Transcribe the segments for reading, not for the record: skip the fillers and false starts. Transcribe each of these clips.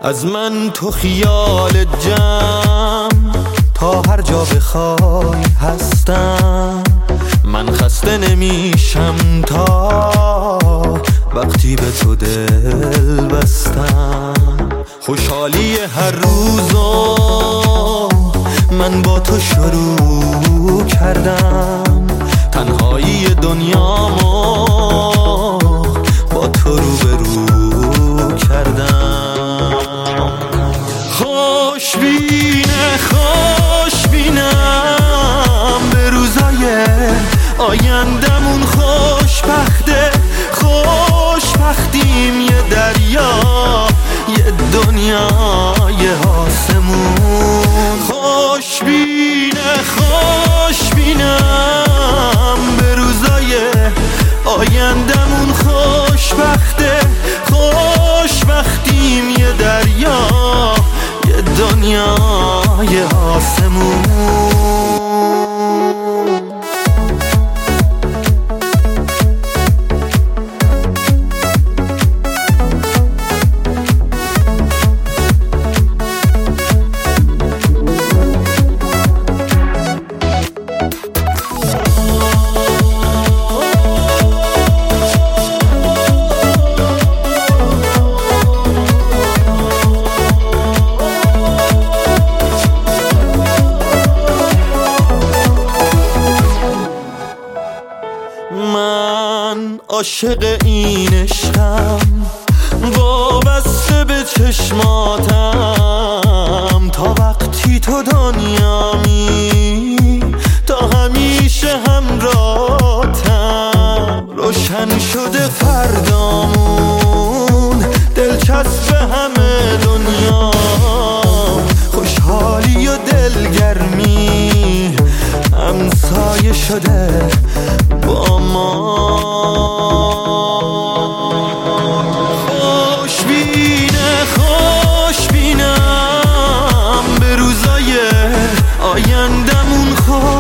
از من تو خیال جمع تا هر جا بخوای هستم. من خسته نمیشم تا وقتی به تو دل بستم. خوشحالی هر روزو من با تو شروع کردم. تنهایی دنیامو با تو روبرو کردم. خوشبینم به روزای آیندمون. خوشبختیم یه دریا، یه دنیای آسمون. خوشبینم به روزای آیندمون. خوشبختیم یه دریا، یه دنیای آسمون. من عاشق این عشقم، وابسته به چشماتم. تا وقتی تو دنیامی، تا همیشه همراهتم. روشن شده فردامون، دلچسب همه دنیا. خوشحالی و دلگرمی همسایه شده با ما. خوشبینم به روزای آیندمون.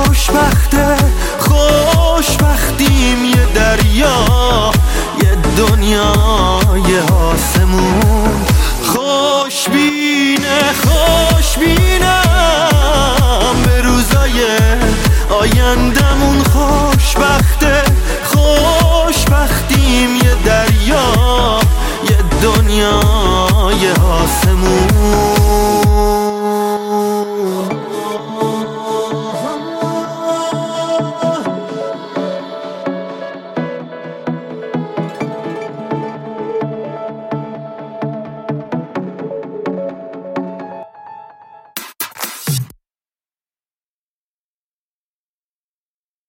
خوشبختیم یه دریا، یه دنیای آسمون. خوشبینم به روزای آیندمون.